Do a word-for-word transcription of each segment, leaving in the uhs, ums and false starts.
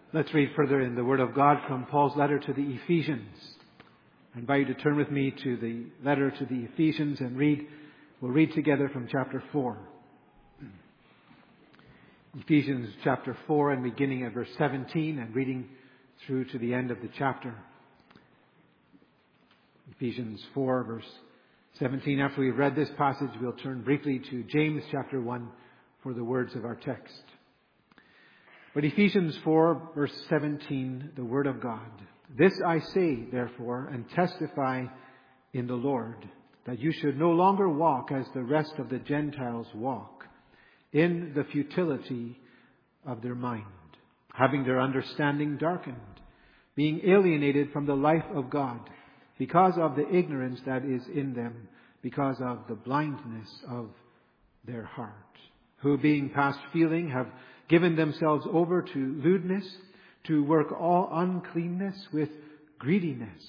Let's read further in the Word of God from Paul's letter to the Ephesians. I invite you to turn with me to the letter to the Ephesians and read. We'll read together from chapter four. Ephesians chapter four and beginning at verse seventeen and reading through to the end of the chapter. Ephesians four verse seventeen. After we've read this passage, we'll turn briefly to James chapter one for the words of our text. But Ephesians four verse seventeen, the Word of God. This I say, therefore, and testify in the Lord, that you should no longer walk as the rest of the Gentiles walk, in the futility of their mind, having their understanding darkened, being alienated from the life of God, because of the ignorance that is in them, because of the blindness of their heart, who being past feeling have given themselves over to lewdness, to work all uncleanness with greediness.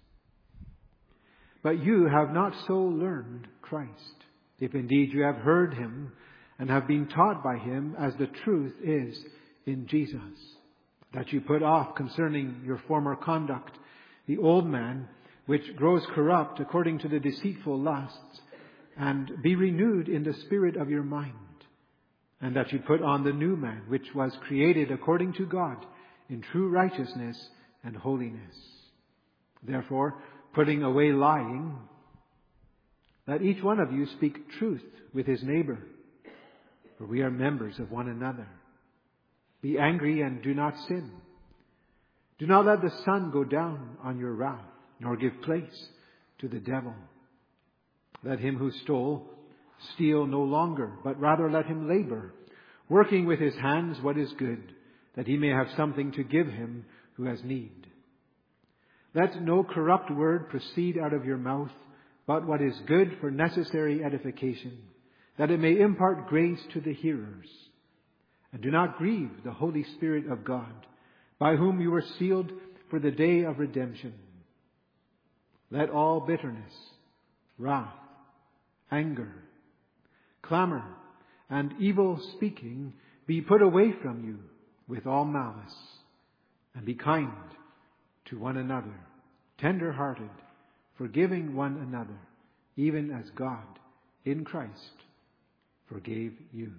But you have not so learned Christ, if indeed you have heard Him and have been taught by Him as the truth is in Jesus, that you put off concerning your former conduct the old man, which grows corrupt according to the deceitful lusts, and be renewed in the spirit of your mind, and that you put on the new man, which was created according to God in true righteousness and holiness. Therefore, putting away lying, let each one of you speak truth with his neighbor, for we are members of one another. Be angry and do not sin. Do not let the sun go down on your wrath, nor give place to the devil. Let him who stole steal no longer, but rather let him labor, working with his hands what is good, that he may have something to give him who has need. Let no corrupt word proceed out of your mouth, but what is good for necessary edification, that it may impart grace to the hearers. And do not grieve the Holy Spirit of God, by whom you were sealed for the day of redemption. Let all bitterness, wrath, anger, clamor, and evil speaking be put away from you with all malice, and be kind to one another, tender-hearted, forgiving one another, even as God in Christ forgave you.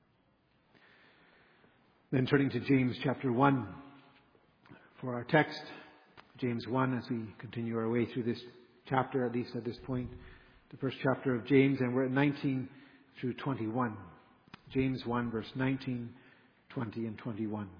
Then turning to James chapter one for our text. James one, as we continue our way through this chapter, at least at this point, the first chapter of James, and we're at nineteen through twenty-one. James one, verse nineteen, twenty, and twenty-one.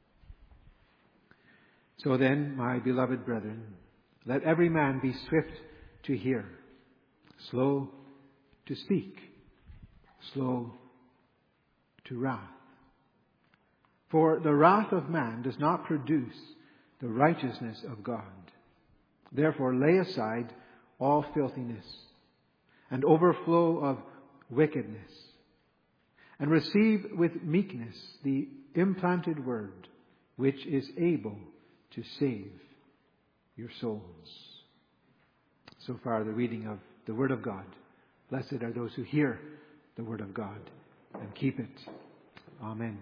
So then, my beloved brethren, let every man be swift to hear, slow to speak, slow to wrath. For the wrath of man does not produce the righteousness of God. Therefore lay aside all filthiness and overflow of wickedness, and receive with meekness the implanted word, which is able to save your souls. So far, the reading of the Word of God. Blessed are those who hear the Word of God and keep it. Amen.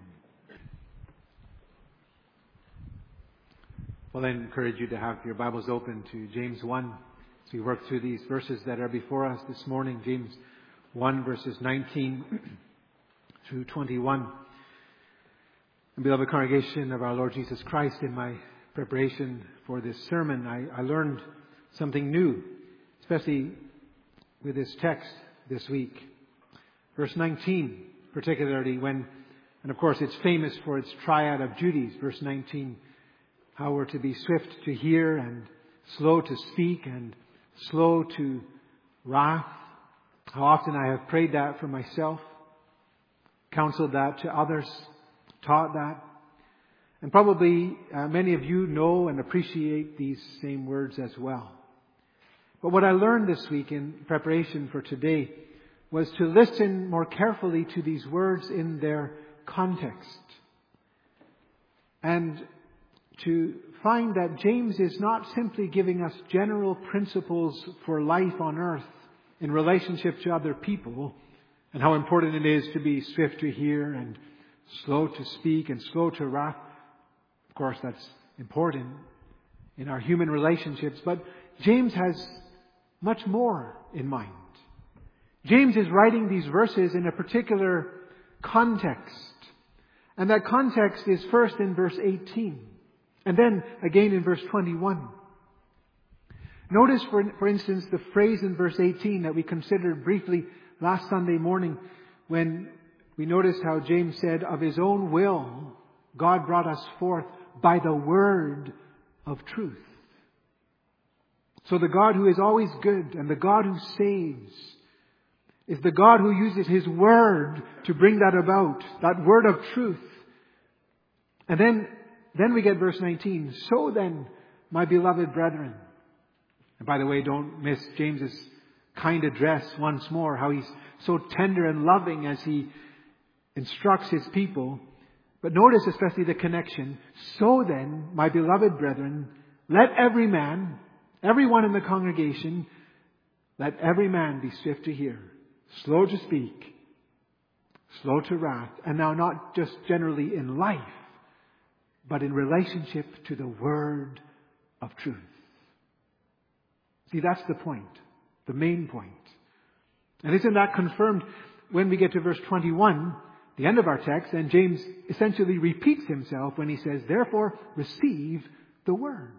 Well, I encourage you to have your Bibles open to James one as we work through these verses that are before us this morning. James one, verses nineteen through twenty-one. And beloved congregation of our Lord Jesus Christ, in my preparation for this sermon, I, I learned something new, especially with this text this week. Verse nineteen, particularly when, and of course it's famous for its triad of duties. Verse nineteen, how we're to be swift to hear and slow to speak and slow to wrath. How often I have prayed that for myself, counseled that to others, taught that. And probably uh, many of you know and appreciate these same words as well. But what I learned this week in preparation for today was to listen more carefully to these words in their context. And to find that James is not simply giving us general principles for life on earth in relationship to other people, and how important it is to be swift to hear and slow to speak and slow to wrath. Of course, that's important in our human relationships. But James has much more in mind. James is writing these verses in a particular context. And that context is first in verse eighteen. And then again in verse twenty-one. Notice, for, for instance, the phrase in verse eighteen that we considered briefly last Sunday morning, when we noticed how James said, of His own will, God brought us forth by the word of truth. So the God who is always good and the God who saves is the God who uses His word to bring that about, that word of truth. And then, then we get verse nineteen. So then, my beloved brethren. And by the way, don't miss James's kind address once more, how he's so tender and loving as he instructs his people. But notice especially the connection. So then, my beloved brethren, let every man, everyone in the congregation, let every man be swift to hear, slow to speak, slow to wrath. And now not just generally in life, but in relationship to the word of truth. See, that's the point. The main point. And isn't that confirmed when we get to verse twenty-one, the end of our text, and James essentially repeats himself when he says, therefore, receive the word.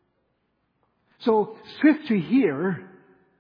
So, swift to hear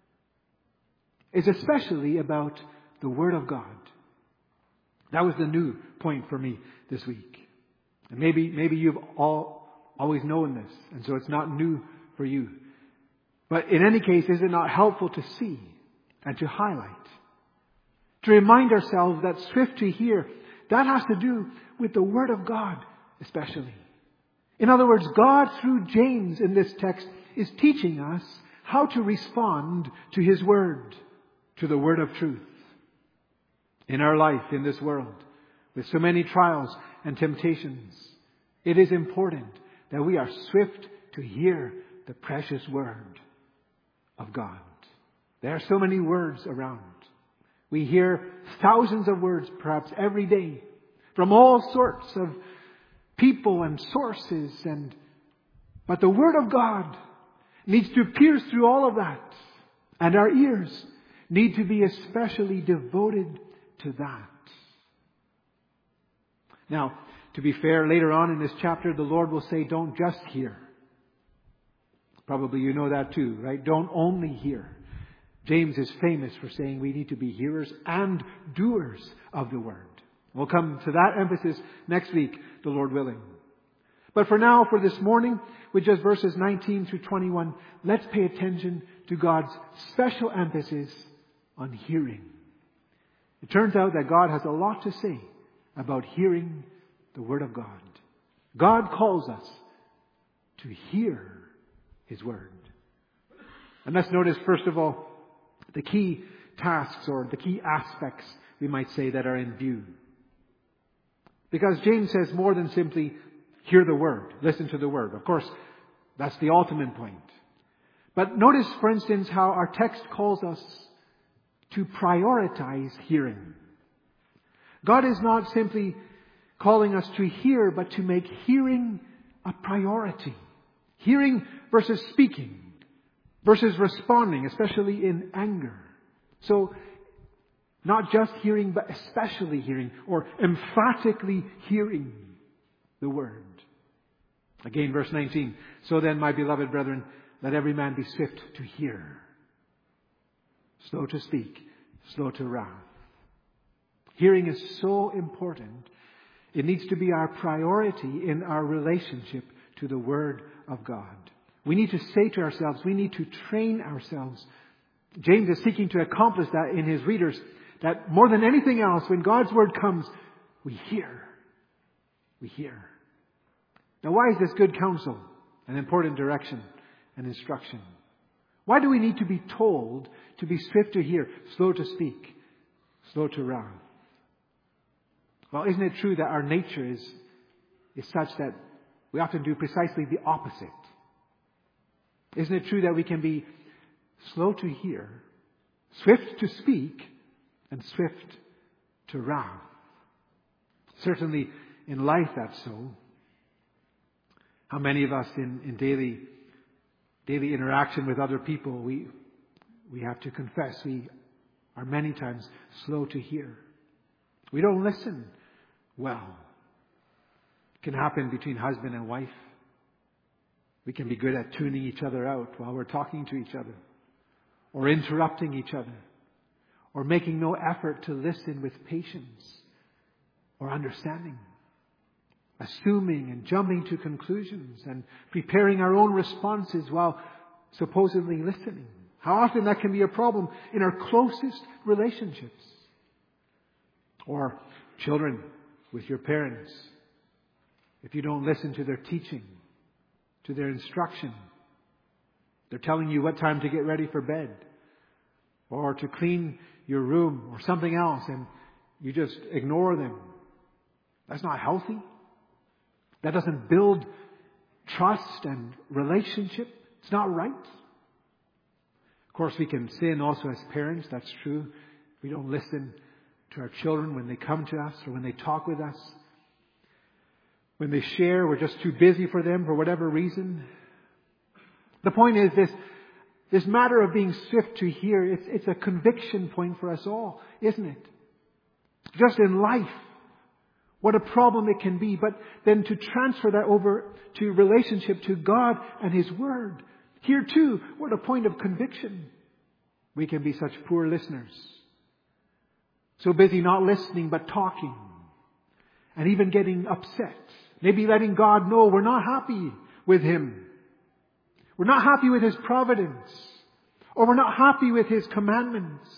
is especially about the word of God. That was the new point for me this week. And maybe, maybe you've all always known this, and so it's not new for you. But in any case, is it not helpful to see and to highlight? To remind ourselves that swift to hear, that has to do with the Word of God especially. In other words, God through James in this text is teaching us how to respond to His Word, to the Word of truth. In our life, in this world, with so many trials and temptations, it is important that we are swift to hear the precious Word of God. There are so many words around. We hear thousands of words perhaps every day from all sorts of people and sources, and but the Word of God needs to pierce through all of that, and our ears need to be especially devoted to that. Now, to be fair, later on in this chapter, the Lord will say, don't just hear. Probably you know that too, right? Don't only hear. James is famous for saying we need to be hearers and doers of the word. We'll come to that emphasis next week, the Lord willing. But for now, for this morning, with just verses nineteen through twenty-one, let's pay attention to God's special emphasis on hearing. It turns out that God has a lot to say about hearing the Word of God. God calls us to hear His Word. And let's notice, first of all, the key tasks or the key aspects, we might say, that are in view. Because James says more than simply hear the Word, listen to the Word. Of course, that's the ultimate point. But notice, for instance, how our text calls us to prioritize hearing. God is not simply calling us to hear, but to make hearing a priority. Hearing versus speaking, versus responding, especially in anger. So, not just hearing, but especially hearing, or emphatically hearing the Word. Again, verse nineteen. So then, my beloved brethren, let every man be swift to hear, slow to speak, slow to wrath. Hearing is so important. It needs to be our priority in our relationship to the Word of God. We need to say to ourselves, we need to train ourselves. James is seeking to accomplish that in his readers, that more than anything else, when God's Word comes, we hear. We hear. Now, why is this good counsel, an important direction and instruction? Why do we need to be told to be swift to hear, slow to speak, slow to wrath? Well, isn't it true that our nature is, is such that we often do precisely the opposite? Isn't it true that we can be slow to hear, swift to speak, and swift to wrath? Certainly in life that's so. How many of us in, in daily daily interaction with other people, we we have to confess we are many times slow to hear. We don't listen well. It can happen between husband and wife. We can be good at tuning each other out while we're talking to each other, or interrupting each other, or making no effort to listen with patience or understanding, assuming and jumping to conclusions and preparing our own responses while supposedly listening. How often that can be a problem in our closest relationships. Or children with your parents. If you don't listen to their teaching, to their instruction, they're telling you what time to get ready for bed, or to clean your room, or something else, and you just ignore them. That's not healthy. That doesn't build trust and relationship. It's not right. Of course, we can sin also as parents. That's true. We don't listen to our children when they come to us or when they talk with us. When they share, we're just too busy for them for whatever reason. The point is this, this matter of being swift to hear, it's, it's a conviction point for us all, isn't it? Just in life, what a problem it can be. But then to transfer that over to relationship to God and His Word. Here too, what a point of conviction. We can be such poor listeners. So busy not listening but talking. And even getting upset. Maybe letting God know we're not happy with Him. We're not happy with His providence. Or we're not happy with His commandments.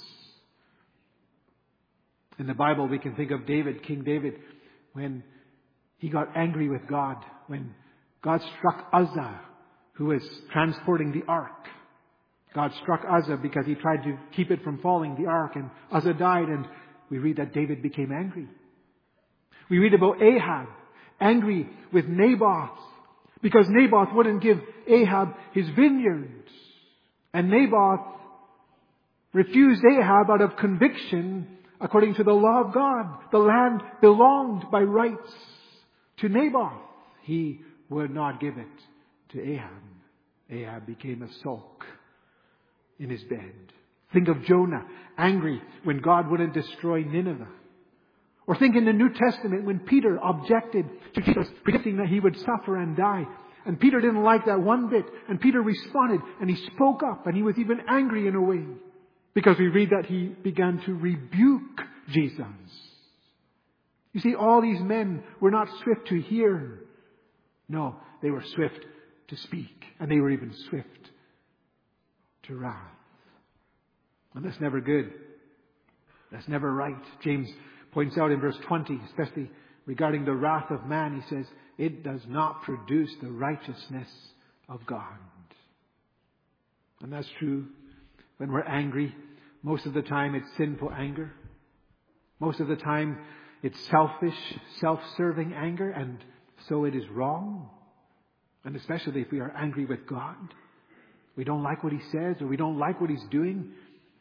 In the Bible we can think of David, King David, when he got angry with God. When God struck Uzzah, who was transporting the ark. God struck Uzzah because he tried to keep it from falling, the ark. And Uzzah died, and we read that David became angry. We read about Ahab, angry with Naboth, because Naboth wouldn't give Ahab his vineyards. And Naboth refused Ahab out of conviction according to the law of God. The land belonged by rights to Naboth. He would not give it to Ahab. Ahab became a sulk in his bed. Think of Jonah, angry when God wouldn't destroy Nineveh. Or think in the New Testament when Peter objected to Jesus, predicting that he would suffer and die. And Peter didn't like that one bit. And Peter responded and he spoke up, and he was even angry in a way. Because we read that he began to rebuke Jesus. You see, all these men were not swift to hear. No, they were swift to speak. And they were even swift to wrath. And that's never good. That's never right. James points out in verse twenty, especially regarding the wrath of man, he says, it does not produce the righteousness of God. And that's true. When we're angry, most of the time it's sinful anger. Most of the time it's selfish, self-serving anger, and so it is wrong. And especially if we are angry with God. We don't like what He says, or we don't like what He's doing.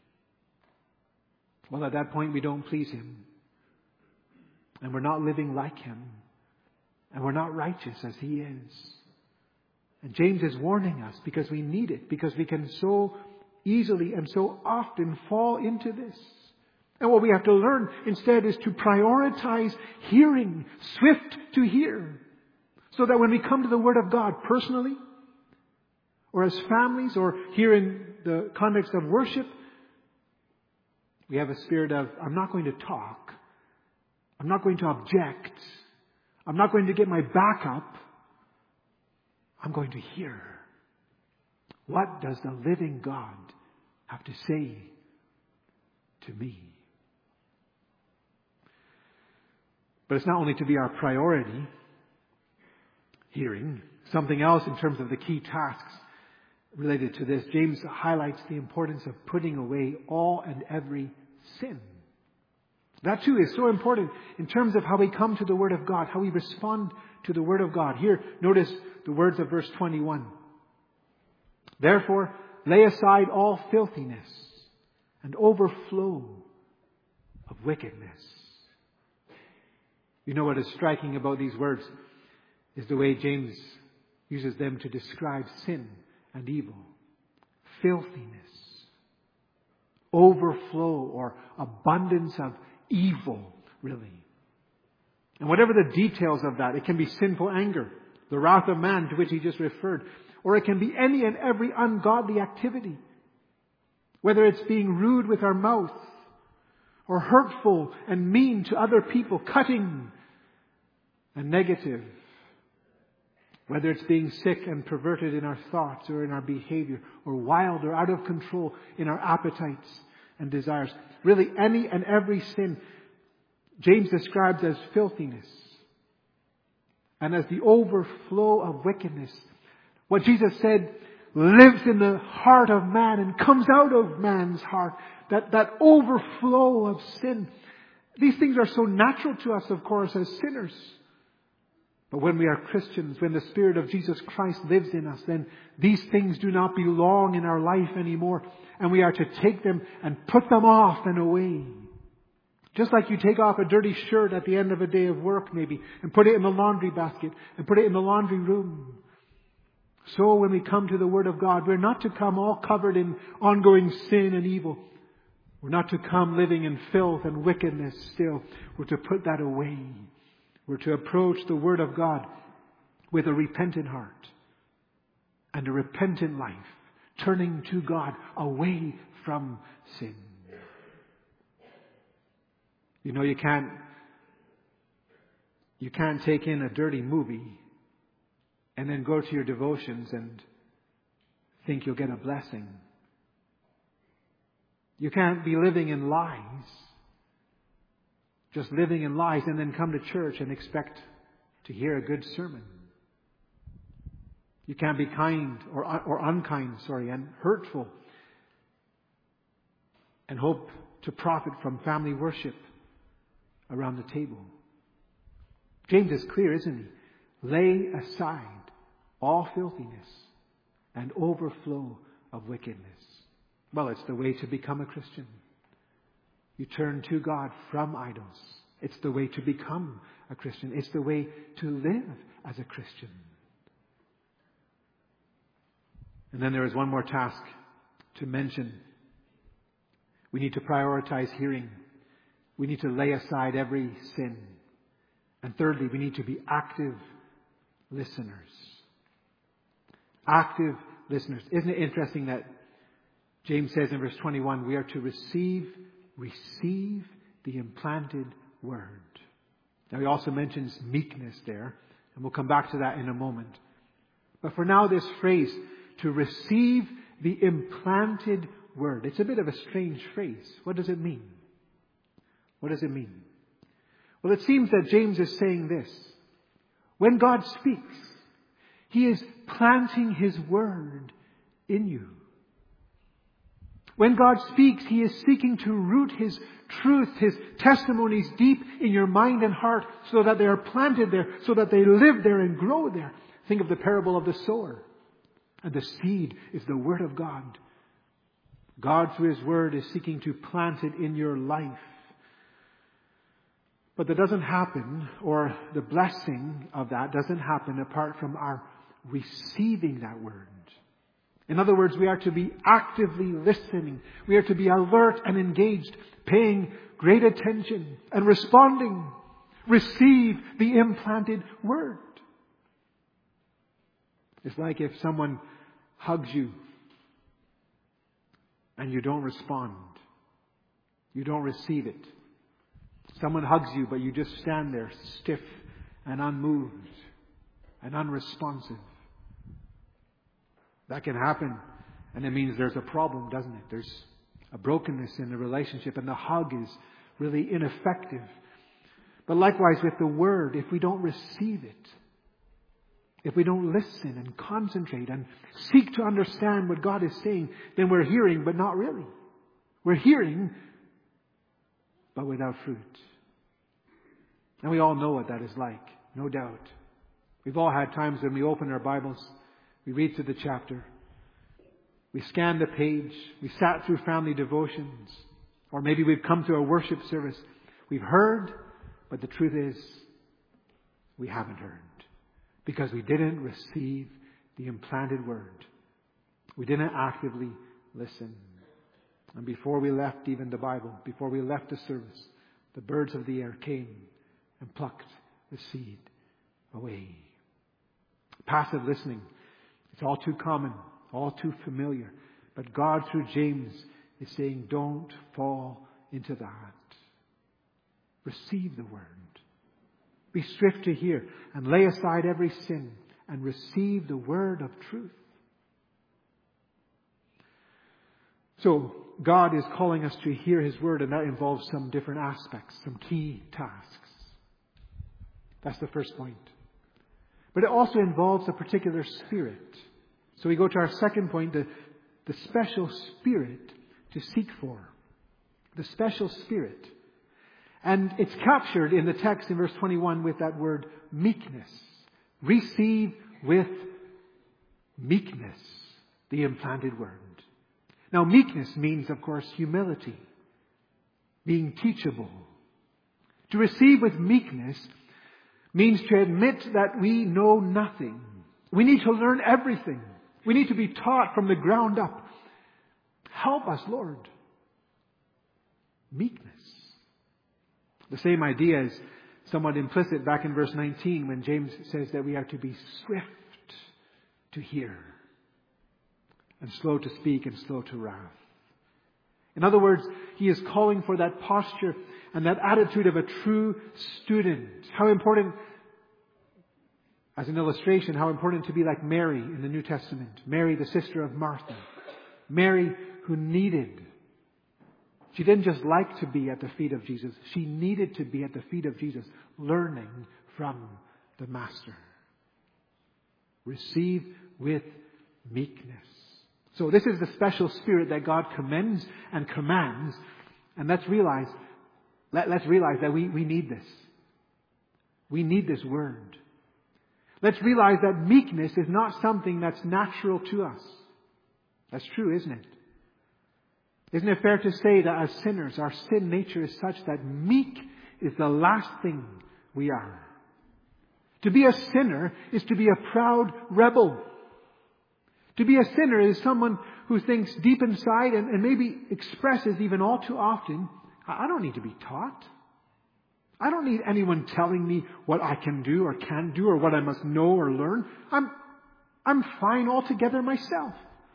Well, at that point we don't please Him. And we're not living like Him. And we're not righteous as He is. And James is warning us because we need it. Because we can so easily and so often fall into this. And what we have to learn instead is to prioritize hearing, swift to hear. So that when we come to the Word of God personally, or as families, or here in the context of worship, we have a spirit of, I'm not going to talk. I'm not going to object. I'm not going to get my back up. I'm going to hear. What does the living God have to say to me? But it's not only to be our priority, hearing. Something else in terms of the key tasks related to this. James highlights the importance of putting away all and every sin. That too is so important in terms of how we come to the Word of God, how we respond to the Word of God. Here, notice the words of verse twenty-one. Therefore, lay aside all filthiness and overflow of wickedness. You know what is striking about these words is the way James uses them to describe sin and evil. Filthiness, overflow or abundance of evil, really. And whatever the details of that, it can be sinful anger, the wrath of man to which he just referred, or it can be any and every ungodly activity. Whether it's being rude with our mouth, or hurtful and mean to other people, cutting and negative. Whether it's being sick and perverted in our thoughts or in our behavior, or wild or out of control in our appetites and desires. Really, any and every sin, James describes as filthiness and as the overflow of wickedness. What Jesus said lives in the heart of man and comes out of man's heart. That, that overflow of sin. These things are so natural to us, of course, as sinners. But when we are Christians, when the Spirit of Jesus Christ lives in us, then these things do not belong in our life anymore. And we are to take them and put them off and away. Just like you take off a dirty shirt at the end of a day of work maybe, and put it in the laundry basket, and put it in the laundry room. So when we come to the Word of God, we're not to come all covered in ongoing sin and evil. We're not to come living in filth and wickedness still. We're to put that away. We're to approach the Word of God with a repentant heart and a repentant life, turning to God away from sin. You know, you can't, you can't take in a dirty movie and then go to your devotions and think you'll get a blessing. You can't be living in lies. Just living in lies and then come to church and expect to hear a good sermon. You can't be kind or, or unkind, sorry, and hurtful and hope to profit from family worship around the table. James is clear, isn't he? Lay aside all filthiness and overflow of wickedness. Well, it's the way to become a Christian. You turn to God from idols. It's the way to become a Christian. It's the way to live as a Christian. And then there is one more task to mention. We need to prioritize hearing. We need to lay aside every sin. And thirdly, we need to be active listeners. Active listeners. Isn't it interesting that James says in verse twenty-one, we are to receive Receive the implanted word. Now he also mentions meekness there, and we'll come back to that in a moment. But for now, this phrase, to receive the implanted word. It's a bit of a strange phrase. What does it mean? What does it mean? Well, it seems that James is saying this. When God speaks, He is planting His word in you. When God speaks, He is seeking to root His truth, His testimonies deep in your mind and heart so that they are planted there, so that they live there and grow there. Think of the parable of the sower. And the seed is the Word of God. God, through His Word, is seeking to plant it in your life. But that doesn't happen, or the blessing of that doesn't happen apart from our receiving that Word. In other words, we are to be actively listening. We are to be alert and engaged, paying great attention and responding. Receive the implanted word. It's like if someone hugs you and you don't respond. You don't receive it. Someone hugs you, but you just stand there stiff and unmoved and unresponsive. That can happen, and it means there's a problem, doesn't it? There's a brokenness in the relationship, and the hug is really ineffective. But likewise with the Word, if we don't receive it, if we don't listen and concentrate and seek to understand what God is saying, then we're hearing, but not really. We're hearing, but without fruit. And we all know what that is like, no doubt. We've all had times when we open our Bibles, we read through the chapter, we scan the page, we sat through family devotions, or maybe we've come to a worship service. We've heard, but the truth is, we haven't heard. Because we didn't receive the implanted word. We didn't actively listen. And before we left even the Bible, before we left the service, the birds of the air came and plucked the seed away. Passive listening. It's all too common, all too familiar. But God, through James, is saying, don't fall into that. Receive the word. Be swift to hear and lay aside every sin and receive the word of truth. So, God is calling us to hear His word, and that involves some different aspects, some key tasks. That's the first point. But it also involves a particular spirit. So we go to our second point, the, the special spirit to seek for. The special spirit. And it's captured in the text in verse twenty-one with that word meekness. Receive with meekness the implanted word. Now, meekness means, of course, humility. Being teachable. To receive with meekness means to admit that we know nothing. We need to learn everything. We need to be taught from the ground up. Help us, Lord. Meekness. The same idea is somewhat implicit back in verse nineteen when James says that we are to be swift to hear and slow to speak and slow to wrath. In other words, he is calling for that posture and that attitude of a true student. How important, as an illustration, how important to be like Mary in the New Testament. Mary, the sister of Martha. Mary who needed. She didn't just like to be at the feet of Jesus. She needed to be at the feet of Jesus, learning from the Master. Receive with meekness. So this is the special spirit that God commends and commands. And let's realize, let, let's realize that we, we need this. We need this word. Let's realize that meekness is not something that's natural to us. That's true, isn't it? Isn't it fair to say that as sinners, our sin nature is such that meek is the last thing we are? To be a sinner is to be a proud rebel. To be a sinner is someone who thinks deep inside and, and maybe expresses even all too often, I don't need to be taught. I don't need anyone telling me what I can do or can do or what I must know or learn. I'm, I'm fine altogether myself.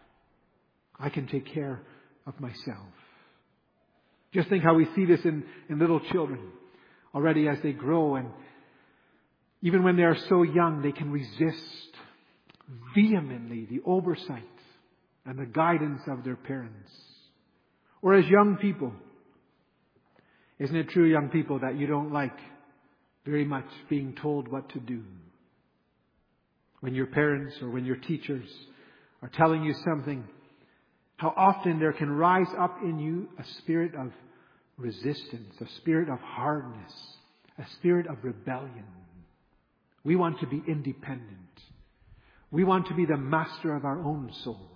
I can take care of myself. Just think how we see this in, in little children already as they grow, and even when they are so young, they can resist vehemently the oversight and the guidance of their parents. Or as young people, isn't it true, young people, that you don't like very much being told what to do? When your parents or when your teachers are telling you something, how often there can rise up in you a spirit of resistance, a spirit of hardness, a spirit of rebellion. We want to be independent. We want to be the master of our own soul.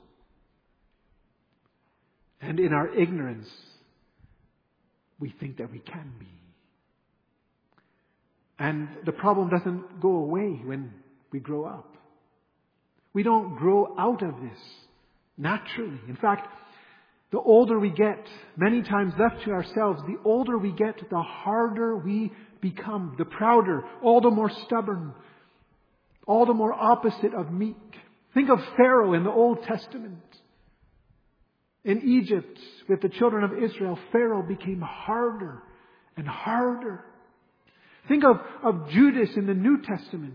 And in our ignorance, we think that we can be. And the problem doesn't go away when we grow up. We don't grow out of this naturally. In fact, the older we get, many times left to ourselves, the older we get, the harder we become, the prouder, all the more stubborn, all the more opposite of meek. Think of Pharaoh in the Old Testament. In Egypt, with the children of Israel, Pharaoh became harder and harder. Think of, of Judas in the New Testament.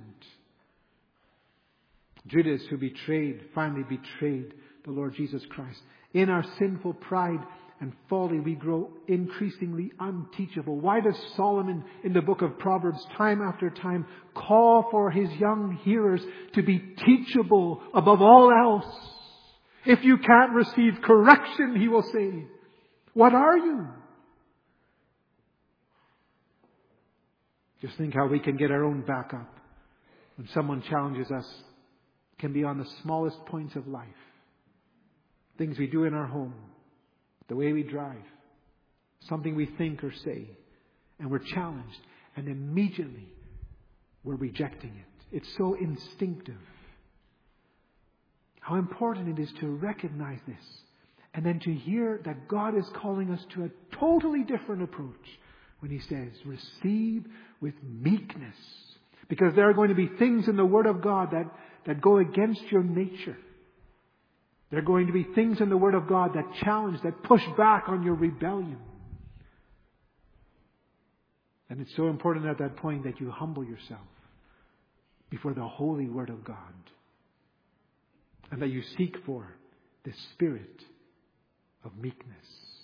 Judas, who betrayed, finally betrayed the Lord Jesus Christ. In our sinful pride and folly, we grow increasingly unteachable. Why does Solomon in the book of Proverbs time after time call for his young hearers to be teachable above all else? If you can't receive correction, he will say, what are you? Just think how we can get our own back up when someone challenges us. It can be on the smallest points of life. Things we do in our home, the way we drive, something we think or say, and we're challenged, and immediately we're rejecting it. It's so instinctive. How important it is to recognize this. And then to hear that God is calling us to a totally different approach when He says, receive with meekness. Because there are going to be things in the Word of God that, that go against your nature. There are going to be things in the Word of God that challenge, that push back on your rebellion. And it's so important at that point that you humble yourself before the holy Word of God. And that you seek for the spirit of meekness.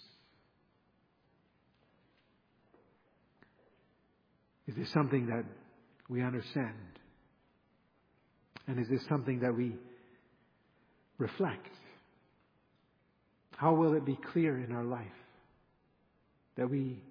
Is this something that we understand? And is this something that we reflect? How will it be clear in our life that we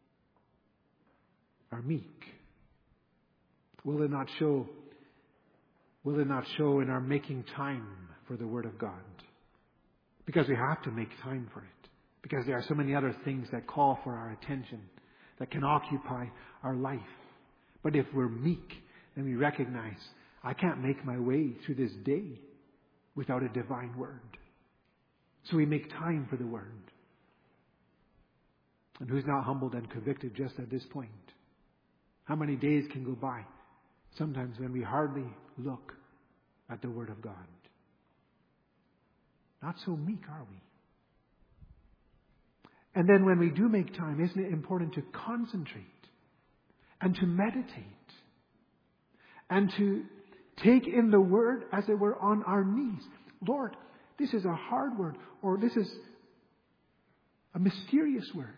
are meek? Will it not show, will it not show in our making time for the Word of God? Because we have to make time for it. Because there are so many other things that call for our attention, that can occupy our life. But if we're meek, then we recognize, I can't make my way through this day without a divine Word. So we make time for the Word. And who's not humbled and convicted just at this point? How many days can go by sometimes when we hardly look at the Word of God? Not so meek, are we? And then when we do make time, isn't it important to concentrate and to meditate and to take in the Word as it were on our knees? Lord, this is a hard word, or this is a mysterious word.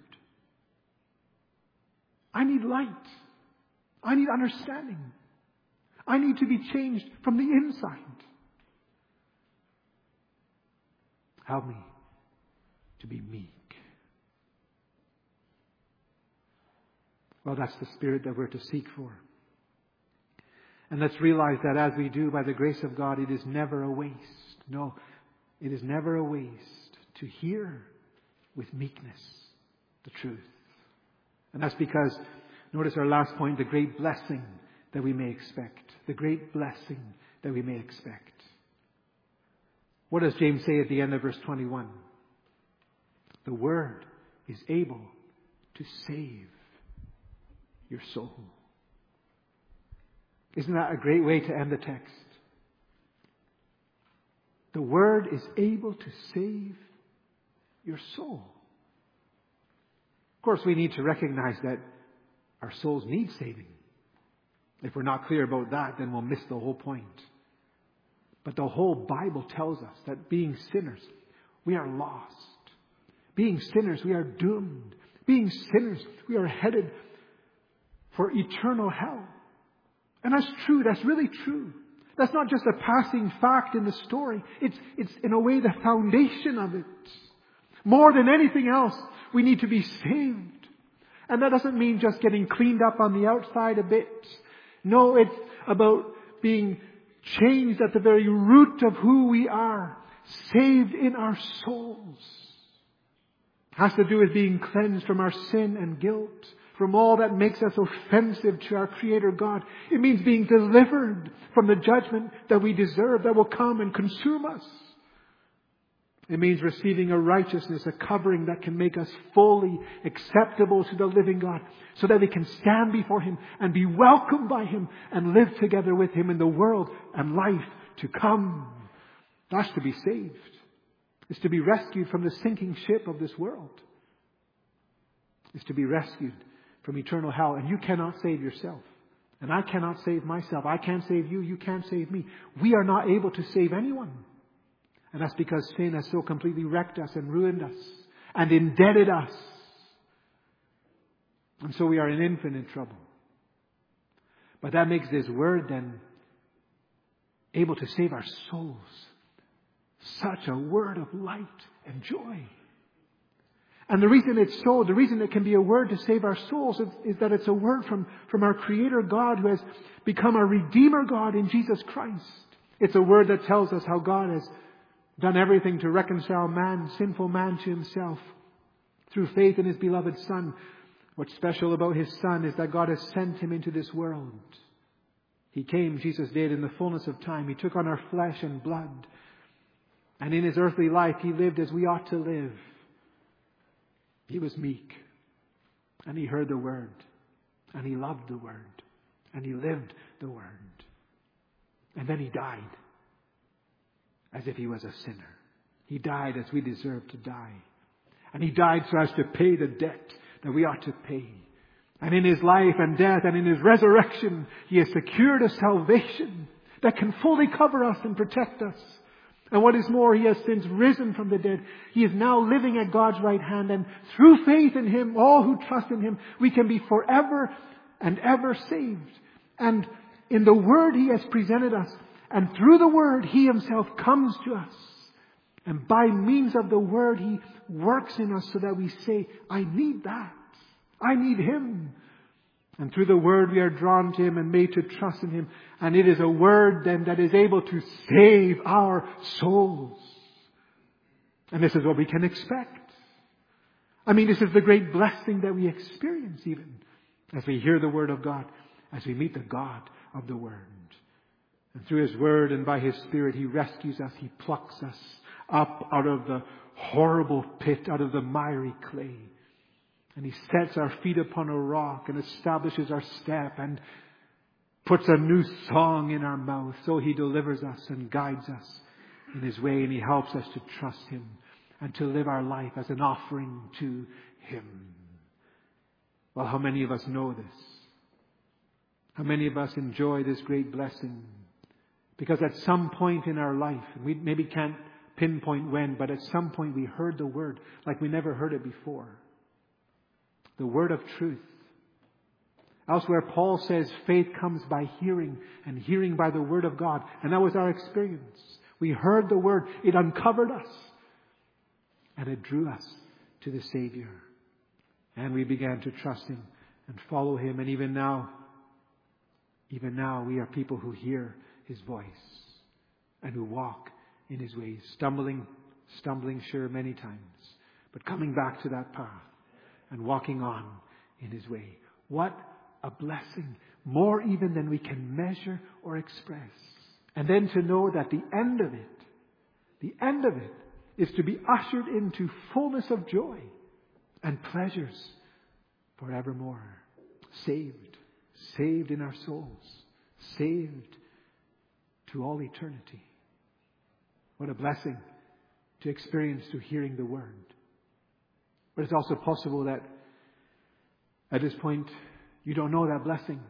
I need light. I need understanding. I need to be changed from the inside. Help me to be meek. Well, that's the spirit that we're to seek for. And let's realize that as we do, by the grace of God, it is never a waste. No, it is never a waste to hear with meekness the truth. And that's because, notice our last point, the great blessing that we may expect. The great blessing that we may expect. What does James say at the end of verse twenty-one? The Word is able to save your soul. Isn't that a great way to end the text? The Word is able to save your soul. Of course, we need to recognize that our souls need saving. If we're not clear about that, then we'll miss the whole point. But the whole Bible tells us that being sinners, we are lost. Being sinners, we are doomed. Being sinners, we are headed for eternal hell. And that's true. That's really true. That's not just a passing fact in the story. It's, it's in a way the foundation of it. More than anything else, we need to be saved. And that doesn't mean just getting cleaned up on the outside a bit. No, it's about being changed at the very root of who we are. Saved in our souls. It has to do with being cleansed from our sin and guilt. From all that makes us offensive to our Creator God. It means being delivered from the judgment that we deserve, that will come and consume us. It means receiving a righteousness, a covering that can make us fully acceptable to the living God, so that we can stand before Him and be welcomed by Him and live together with Him in the world and life to come. That's to be saved. It's to be rescued from the sinking ship of this world. It's to be rescued from eternal hell. And you cannot save yourself. And I cannot save myself. I can't save you. You can't save me. We are not able to save anyone. And that's because sin has so completely wrecked us and ruined us and indebted us. And so we are in infinite trouble. But that makes this Word then able to save our souls. Such a word of light and joy. And the reason it's so, the reason it can be a word to save our souls is, is that it's a word from, from our Creator God, who has become our Redeemer God in Jesus Christ. It's a word that tells us how God has done everything to reconcile man, sinful man, to Himself through faith in His beloved Son. What's special about His Son is that God has sent Him into this world. He came, Jesus did, in the fullness of time. He took on our flesh and blood. And in His earthly life, He lived as we ought to live. He was meek. And He heard the Word. And He loved the Word. And He lived the Word. And then He died as if He was a sinner. He died as we deserve to die. And He died so as to pay the debt that we ought to pay. And in His life and death and in His resurrection, He has secured a salvation that can fully cover us and protect us. And what is more, He has since risen from the dead. He is now living at God's right hand. And through faith in Him, all who trust in Him, we can be forever and ever saved. And in the Word He has presented us. And through the Word, He Himself comes to us. And by means of the Word, He works in us so that we say, I need that. I need Him. And through the Word, we are drawn to Him and made to trust in Him. And it is a Word then that is able to save our souls. And this is what we can expect. I mean, this is the great blessing that we experience even as we hear the Word of God, as we meet the God of the Word. And through His Word and by His Spirit, He rescues us. He plucks us up out of the horrible pit, out of the miry clay. And He sets our feet upon a rock and establishes our step and puts a new song in our mouth. So He delivers us and guides us in His way, and He helps us to trust Him and to live our life as an offering to Him. Well, how many of us know this? How many of us enjoy this great blessing? Because at some point in our life, and we maybe can't pinpoint when, but at some point we heard the Word like we never heard it before. The Word of truth. Elsewhere, Paul says faith comes by hearing, and hearing by the Word of God. And that was our experience. We heard the Word. It uncovered us. And it drew us to the Savior. And we began to trust Him and follow Him. And even now, even now, we are people who hear His voice and who walk in His ways, stumbling, stumbling sure many times, but coming back to that path and walking on in His way. What a blessing, more even than we can measure or express. And then to know that the end of it, the end of it is to be ushered into fullness of joy and pleasures forevermore. Saved, saved in our souls, saved to all eternity. What a blessing to experience through hearing the Word. But it's also possible that at this point you don't know that blessing.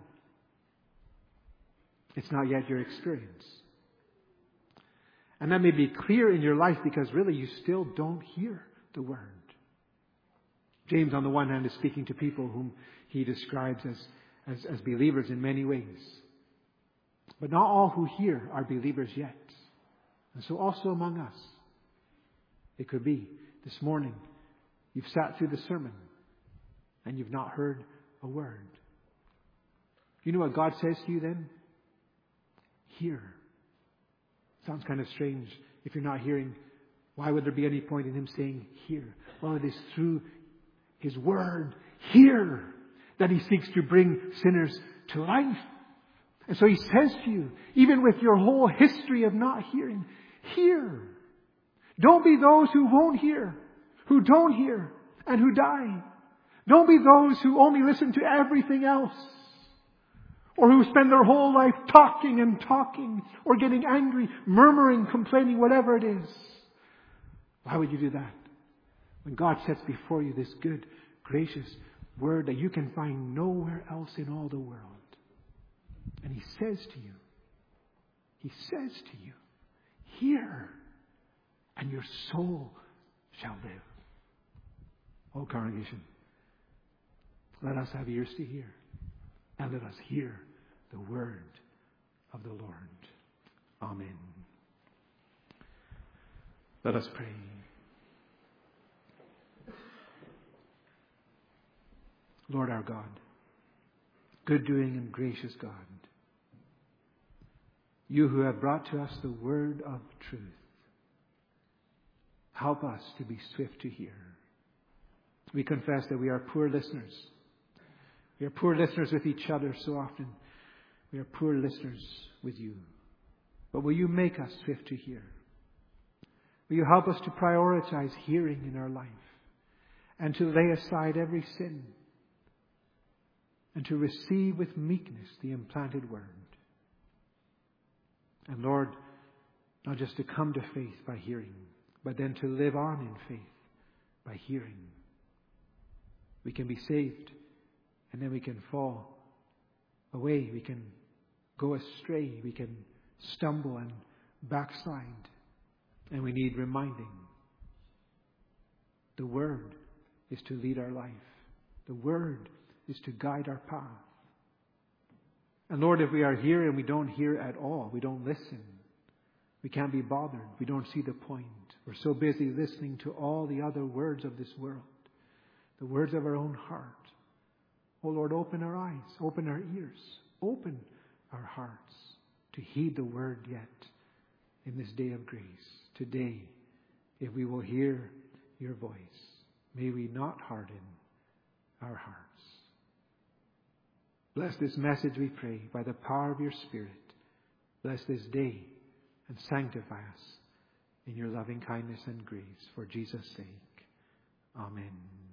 It's not yet your experience. And that may be clear in your life because really you still don't hear the Word. James, on the one hand, is speaking to people whom he describes as, as, as believers in many ways. But not all who hear are believers yet. And so also among us, it could be this morning you've sat through the sermon and you've not heard a word. You know what God says to you then? Hear. Sounds kind of strange if you're not hearing. Why would there be any point in Him saying hear? Well, it is through His Word, hear, that He seeks to bring sinners to life. And so He says to you, even with your whole history of not hearing, hear. Don't be those who won't hear, who don't hear, and who die. Don't be those who only listen to everything else, or who spend their whole life talking and talking, or getting angry, murmuring, complaining, whatever it is. Why would you do that? When God sets before you this good, gracious Word that you can find nowhere else in all the world. And He says to you, He says to you, hear, and your soul shall live. Oh, congregation, let us have ears to hear, and let us hear the Word of the Lord. Amen. Let us pray. Lord our God, good doing and gracious God, You who have brought to us the Word of truth, help us to be swift to hear. We confess that we are poor listeners. We are poor listeners with each other so often. We are poor listeners with You. But will You make us swift to hear? Will you help us to prioritize hearing in our life and to lay aside every sin and to receive with meekness the implanted word. And Lord, not just to come to faith by hearing, but then to live on in faith by hearing. We can be saved and then we can fall away. We can go astray. We can stumble and backslide. And we need reminding. The Word is to lead our life. The Word is to guide our path. And Lord, if we are here and we don't hear at all, we don't listen, we can't be bothered, we don't see the point. We're so busy listening to all the other words of this world, the words of our own heart. Oh Lord, open our eyes, open our ears, open our hearts to heed the word yet in this day of grace. Today, if we will hear your voice, may we not harden our hearts. Bless this message, we pray, by the power of your Spirit. Bless this day and sanctify us in your loving kindness and grace. For Jesus' sake. Amen.